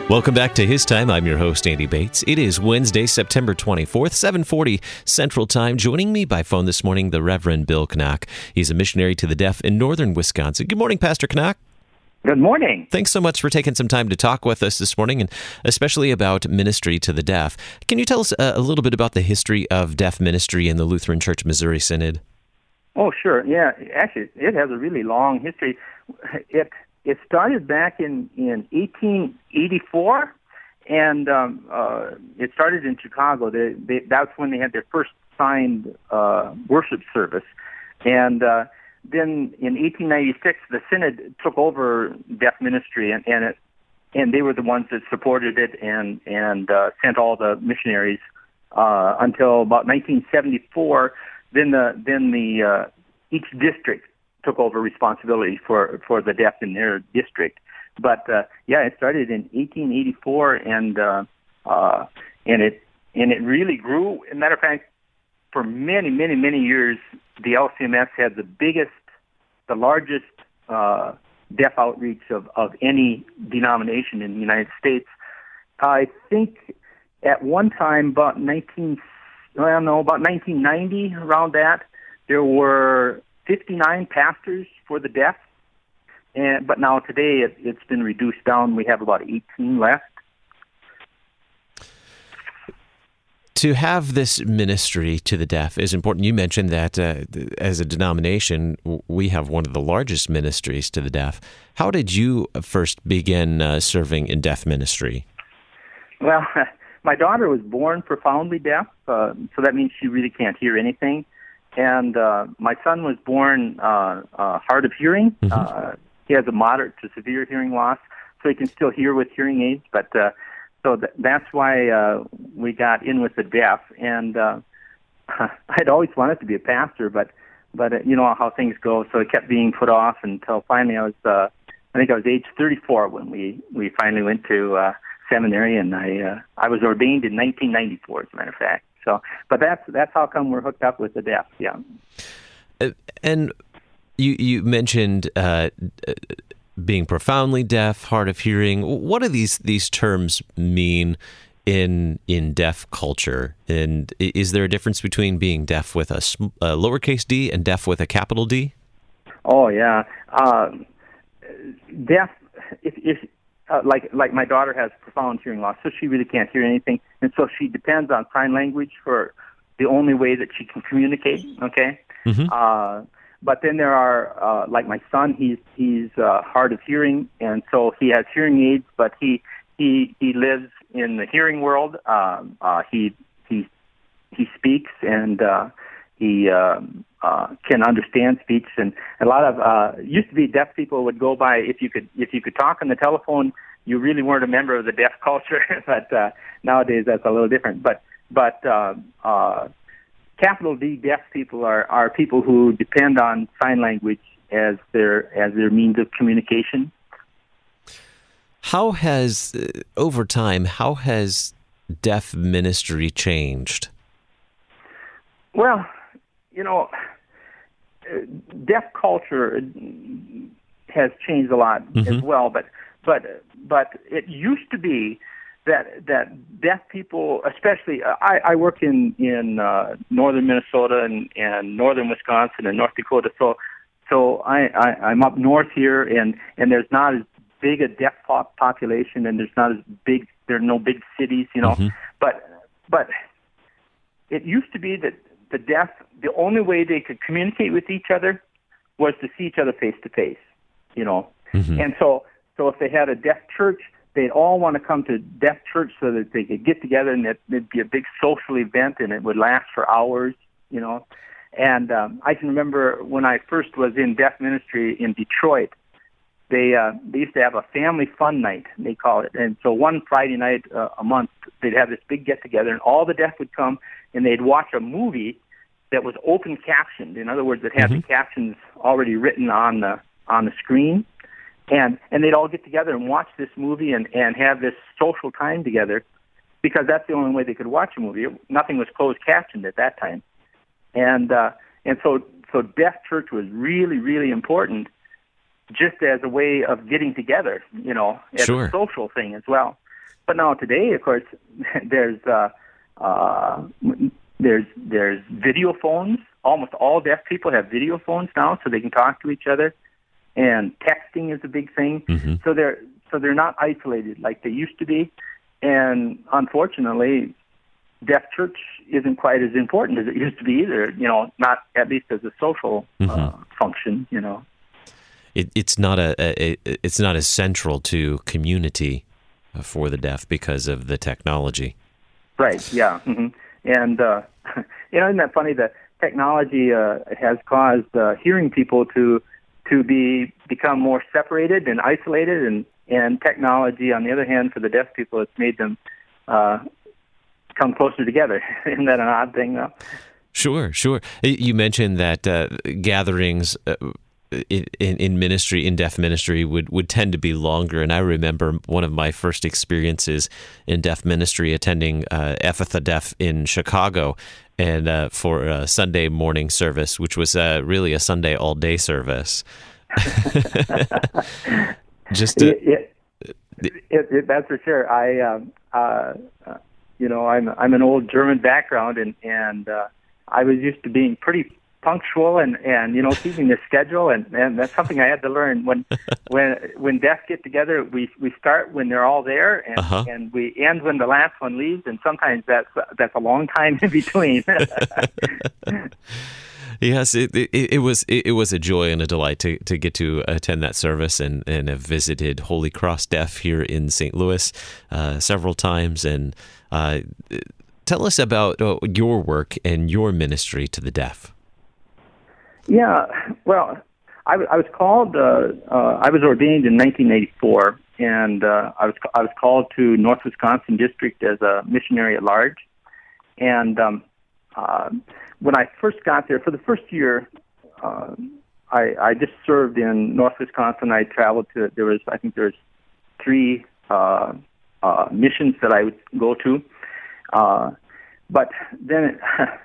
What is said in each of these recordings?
Welcome back to His Time. I'm your host, Andy Bates. It is Wednesday, September 24th, 7:40 Central Time. Joining me by phone this morning, the Reverend Bill Knock. He's a missionary to the deaf in northern Wisconsin. Good morning, Pastor Knock. Good morning. Thanks so much for taking some time to talk with us this morning, and especially about ministry to the deaf. Can you tell us a little bit about the history of deaf ministry in the Lutheran Church Missouri Synod? Oh, sure. Yeah, actually, it has a really long history. It started back in 1884, and it started in Chicago. That's when they had their first signed worship service. And then in 1896, the Synod took over deaf ministry, and they were the ones that supported it and sent all the missionaries until about 1974. Then each district took over responsibility for the deaf in their district. But it started in 1884, and it really grew. As a matter of fact, for many, many, many years, the LCMS had the largest deaf outreach of any denomination in the United States. I think at one time, about 1990, around that, there were 59 pastors for the deaf, but now today it's been reduced down. We have about 18 left. To have this ministry to the deaf is important. You mentioned that as a denomination, we have one of the largest ministries to the deaf. How did you first begin serving in deaf ministry? Well, my daughter was born profoundly deaf, so that means she really can't hear anything. And my son was born hard of hearing. Mm-hmm. He has a moderate to severe hearing loss, so he can still hear with hearing aids. But so that's why we got in with the deaf. And I'd always wanted to be a pastor, but you know how things go. So it kept being put off until finally I think I was age 34 when we finally went to seminary, and I was ordained in 1994, as a matter of fact. So, but that's how come we're hooked up with the deaf. Yeah. And you mentioned being profoundly deaf, hard of hearing. What do these terms mean in deaf culture? And is there a difference between being deaf with a lowercase d and deaf with a capital D? Oh yeah, deaf. If like my daughter has profound hearing loss, so she really can't hear anything, and so she depends on sign language for the only way that she can communicate. Okay, mm-hmm. But then there are like my son. He's hard of hearing, and so he has hearing aids, but he lives in the hearing world. He speaks, and he can understand speech, and a lot of used to be deaf people would go by if you could talk on the telephone, you really weren't a member of the deaf culture. But nowadays that's a little different. But capital D deaf people are people who depend on sign language as their means of communication. How has over time deaf ministry changed? Well, you know, deaf culture has changed a lot mm-hmm. as well, but it used to be that deaf people, especially I work in northern Minnesota and northern Wisconsin and North Dakota, so I'm up north here, and there's not as big a deaf population, and there are no big cities, you know, mm-hmm. but it used to be that the deaf, the only way they could communicate with each other was to see each other face to face, you know. Mm-hmm. And so if they had a deaf church, they'd all want to come to deaf church so that they could get together, and it'd be a big social event, and it would last for hours, you know. And I can remember when I first was in deaf ministry in Detroit, they used to have a family fun night, they call it. And so one Friday night a month, they'd have this big get-together, and all the deaf would come, and they'd watch a movie that was open captioned. In other words, it had mm-hmm. the captions already written on the screen. And they'd all get together and watch this movie and have this social time together, because that's the only way they could watch a movie. Nothing was closed captioned at that time. And so deaf church was really, really important, just as a way of getting together, you know, as sure. a social thing as well. But now today, of course, there's video phones. Almost all deaf people have video phones now, so they can talk to each other. And texting is a big thing. Mm-hmm. So they're not isolated like they used to be. And unfortunately, deaf church isn't quite as important as it used to be either. Not at least as a social function. It's not it's not as central to community for the deaf because of the technology. Right. Yeah. Mm-hmm. And isn't that funny? The technology has caused hearing people to become more separated and isolated, and technology, on the other hand, for the deaf people, it's made them come closer together. Isn't that an odd thing, though? Sure. You mentioned that gatherings in ministry, in deaf ministry, would tend to be longer. And I remember one of my first experiences in deaf ministry attending Ephatha Deaf in Chicago, and for a Sunday morning service, which was really a Sunday all-day service. Just that's for sure. I'm an old German background, and I was used to being pretty punctual and keeping the schedule, and that's something I had to learn. When deaf get together, we start when they're all there, and we end when the last one leaves, and sometimes that's a long time in between. Yes, it was a joy and a delight to get to attend that service, and have visited Holy Cross Deaf here in St. Louis several times. And tell us about your work and your ministry to the deaf. Yeah, well, I was called. I was ordained in 1984, and I was called to North Wisconsin District as a missionary at large. And when I first got there, for the first year, I just served in North Wisconsin. I traveled to. There was 3 missions that I would go to, but then.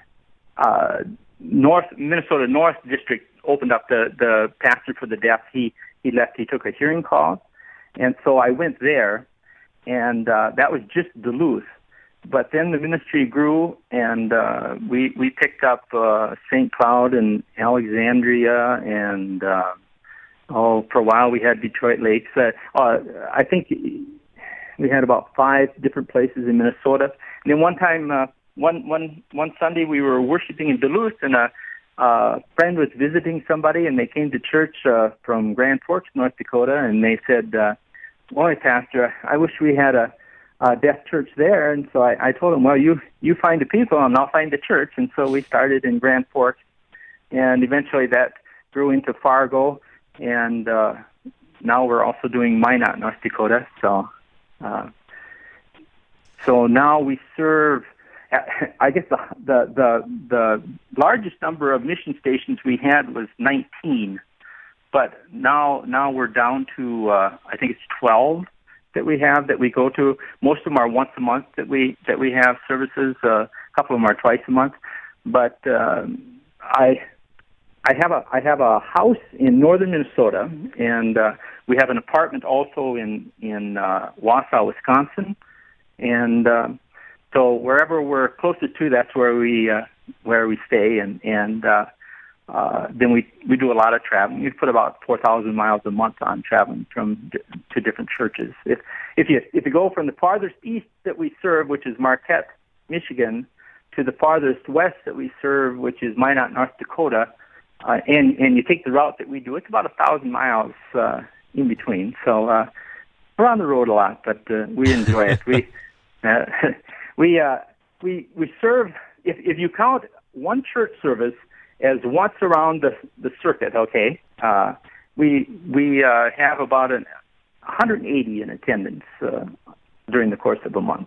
Minnesota North District opened up the pastor for the deaf. He left. He took a hearing call, and so I went there, and that was just Duluth. But then the ministry grew, and we picked up St. Cloud and Alexandria, and for a while we had Detroit Lakes. I think we had about 5 different places in Minnesota. And then one time. One Sunday we were worshiping in Duluth, and a friend was visiting somebody, and they came to church from Grand Forks, North Dakota, and they said, "Boy, Pastor, I wish we had a deaf church there." And so I told them, "Well, you find the people, and I'll find the church." And so we started in Grand Forks, and eventually that grew into Fargo, and now we're also doing Minot, North Dakota. So now we serve. I guess the largest number of mission stations we had was 19, but now we're down to I think it's 12 that we have that we go to. Most of them are once a month that we have services. A couple of them are twice a month. But I have a house in northern Minnesota, and we have an apartment also in Wausau, Wisconsin, and so wherever we're closest to, that's where we stay, and then we do a lot of traveling. We put about 4,000 miles a month on traveling to different churches. If you go from the farthest east that we serve, which is Marquette, Michigan, to the farthest west that we serve, which is Minot, North Dakota, and you take the route that we do, it's about 1,000 miles in between. So we're on the road a lot, but we enjoy it. We serve, if you count one church service as once around the circuit, okay, we have about 180 in attendance during the course of a month.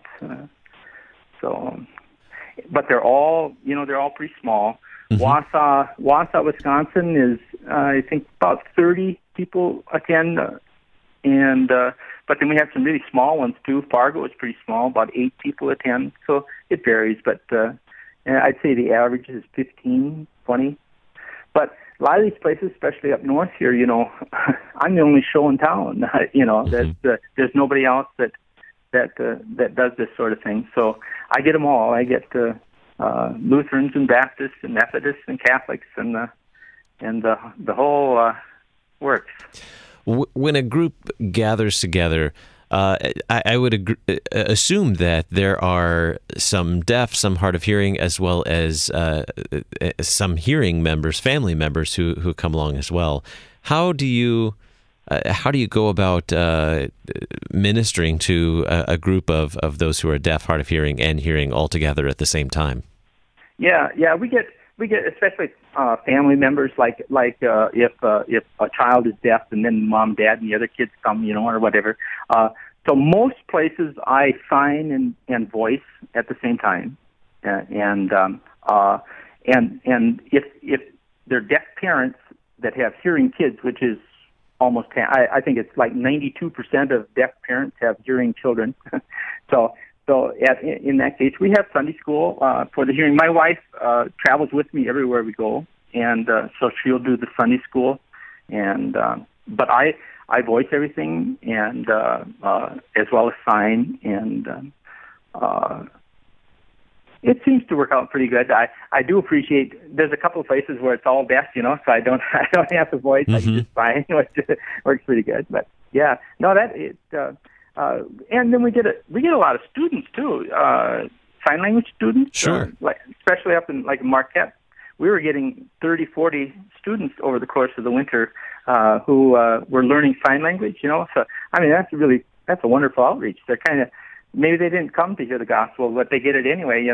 But they're all pretty small. Mm-hmm. Wausau, Wisconsin is, I think, about 30 people attend, but then we have some really small ones too. Fargo is pretty small, about 8 people attend, so it varies. But I'd say the average is 15, 20. But a lot of these places, especially up north here, I'm the only show in town. Mm-hmm. There's nobody else that that does this sort of thing. So I get them all. I get Lutherans and Baptists and Methodists and Catholics and the whole works. When a group gathers together, I would assume that there are some deaf, some hard of hearing, as well as some hearing members, family members who come along as well. How do you go about ministering to a group of those who are deaf, hard of hearing, and hearing all together at the same time? Yeah, we get especially family members like if a child is deaf and then mom, dad, and the other kids come, or whatever. So most places I sign and voice at the same time, and if they're deaf parents that have hearing kids, which is almost, I think it's like 92% of deaf parents have hearing children. So in that case, we have Sunday school for the hearing. My wife travels with me everywhere we go, and so she'll do the Sunday school, and but I voice everything, and as well as sign, and it seems to work out pretty good. I do appreciate. There's a couple of places where it's all deaf, so I don't have to voice. I can just sign. It works pretty good. But yeah, no, and then we get a lot of students too, sign language students. Sure. Especially up in Marquette, we were getting 30, 40 students over the course of the winter who were learning sign language. So I mean that's a wonderful outreach. They're kind of, maybe they didn't come to hear the gospel, but they get it anyway.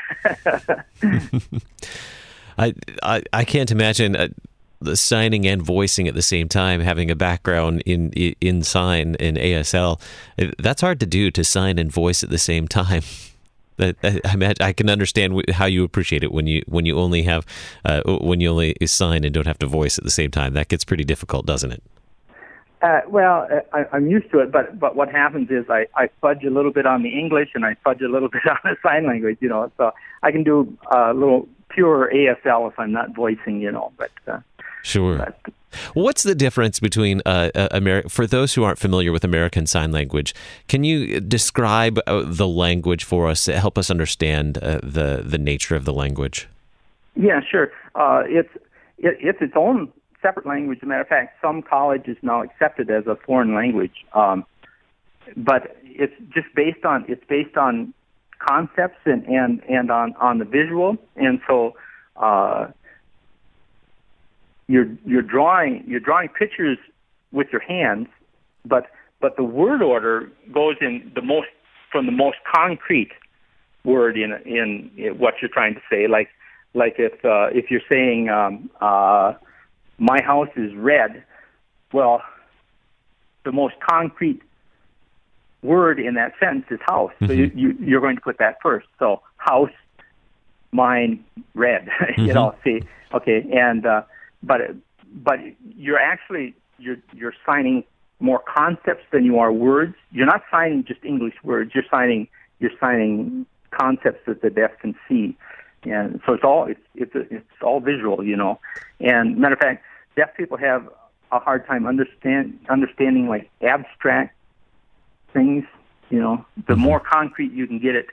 I can't imagine the signing and voicing at the same time, having a background in sign in ASL. That's hard to do, to sign and voice at the same time. I can understand how you appreciate it when you only have when you only sign and don't have to voice at the same time. That gets pretty difficult, doesn't it? I'm used to it, but what happens is I fudge a little bit on the English and I fudge a little bit on the sign language, so I can do a little pure ASL if I'm not voicing, but. Sure. But, what's the difference between for those who aren't familiar with American Sign Language? Can you describe the language for us to help us understand the nature of the language? Yeah, sure. It's its own separate language. As a matter of fact, some colleges now accept it as a foreign language, but it's just based on concepts and on the visual, and so. You're drawing pictures with your hands, but the word order goes from the most concrete word in what you're trying to say. Like if you're saying my house is red, well, the most concrete word in that sentence is house. So you're going to put that first. So house, mine, red. See, okay, and. But you're actually you're signing more concepts than you are words. You're not signing just English words. You're signing concepts that the deaf can see, and so it's all visual, And matter of fact, deaf people have a hard time understanding like abstract things. The more concrete you can get it,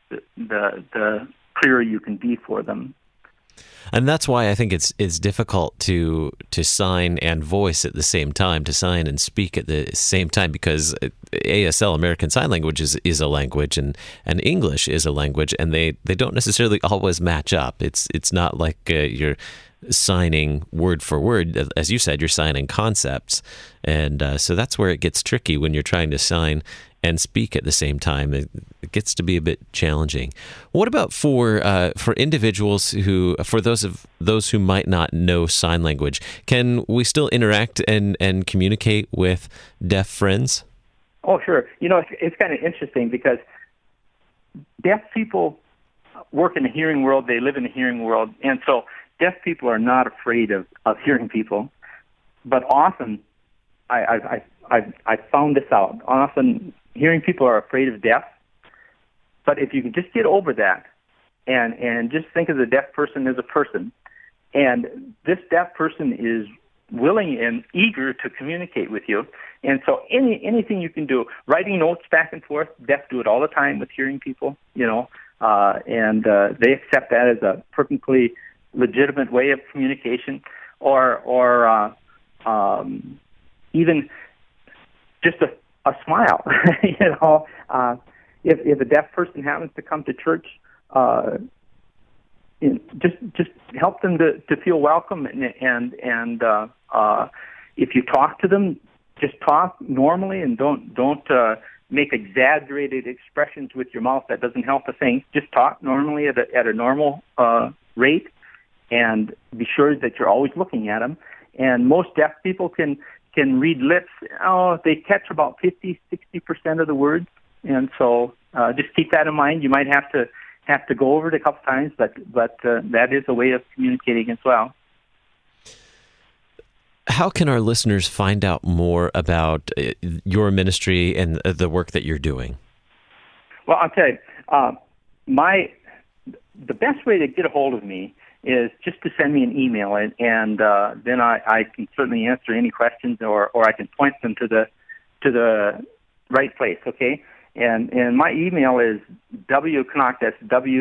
the clearer you can be for them. And that's why I think it's difficult to sign and voice at the same time, to sign and speak at the same time, because ASL, American Sign Language, is a language, and English is a language, and they don't necessarily always match up. It's not like you're signing word for word. As you said, you're signing concepts, and so that's where it gets tricky when you're trying to sign and speak at the same time. It gets to be a bit challenging. What about for individuals for those who might not know sign language? Can we still interact and communicate with deaf friends? Oh, sure. It's kind of interesting because deaf people work in the hearing world. They live in the hearing world, and so deaf people are not afraid of hearing people. But often, I found this out. Often, hearing people are afraid of deaf. But if you can just get over that and just think of the deaf person as a person, and this deaf person is willing and eager to communicate with you. And so anything you can do, writing notes back and forth, deaf do it all the time with hearing people, and they accept that as a perfectly legitimate way of communication, or even just a smile. If a deaf person happens to come to church, just help them to feel welcome, and if you talk to them, just talk normally and don't make exaggerated expressions with your mouth. That doesn't help a thing. Just talk normally at a normal rate, and be sure that you're always looking at them. And most deaf people can read lips. They catch about 50-60% of the words, and so just keep that in mind. You might have to go over it a couple times, but that is a way of communicating as well. How can our listeners find out more about your ministry and the work that you're doing? Well, I'll tell you, the best way to get a hold of me is just to send me an email, and then I can certainly answer any questions, or I can point them to the right place. Okay, and my email is wknack. That's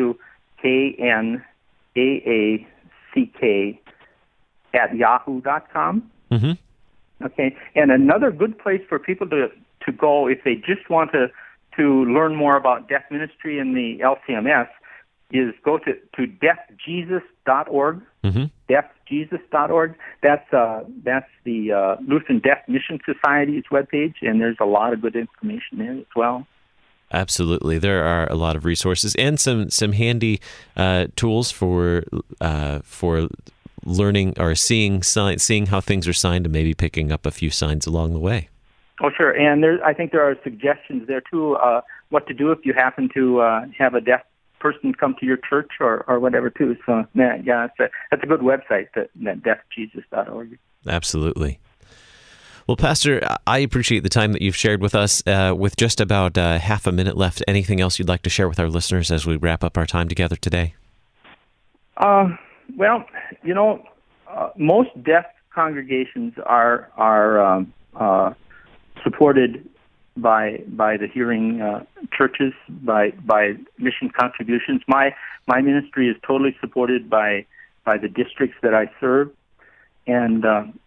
WKNAACK @yahoo.com. Mm-hmm. Okay, and another good place for people to go if they just want to learn more about deaf ministry in the LCMS is go to deafjesus.org. Mm-hmm. Deafjesus.org. That's the Lutheran Deaf Mission Society's webpage, and there's a lot of good information there as well. Absolutely, there are a lot of resources and some handy tools for learning or seeing how things are signed, and maybe picking up a few signs along the way. Oh, sure. And I think there are suggestions there too. What to do if you happen to have a deaf person come to your church or whatever too. So yeah, that's a good website, that deafjesus.org. Absolutely. Well, Pastor, I appreciate the time that you've shared with us. With just about half a minute left, anything else you'd like to share with our listeners as we wrap up our time together today? Well, most deaf congregations are supported by the hearing churches, by mission contributions. My ministry is totally supported by the districts that I serve, and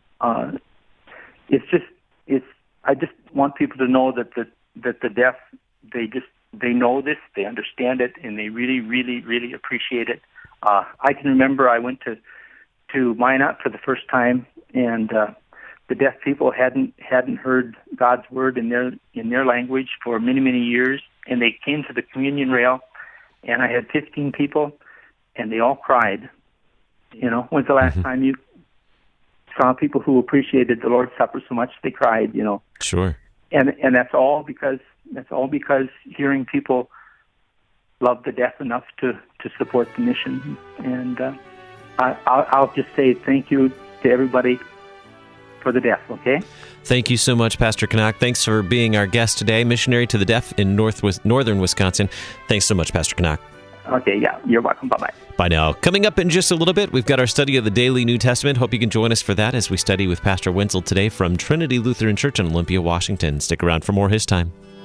I just want people to know that the deaf, they know this, they understand it, and they really, really, really appreciate it. I can remember I went to Minot for the first time, and the deaf people hadn't heard God's word in their language for many, many years, and they came to the communion rail, and I had 15 people, and they all cried. When's the last time you saw people who appreciated the Lord's Supper so much they cried? Sure. And that's all because hearing people love the deaf enough to support the mission. And I'll just say thank you to everybody for the deaf, okay? Thank you so much, Pastor Knack. Thanks for being our guest today, missionary to the deaf in northern Wisconsin. Thanks so much, Pastor Knack. Okay, yeah, you're welcome. Bye-bye. Bye now. Coming up in just a little bit, we've got our study of the Daily New Testament. Hope you can join us for that as we study with Pastor Wenzel today from Trinity Lutheran Church in Olympia, Washington. Stick around for more His Time.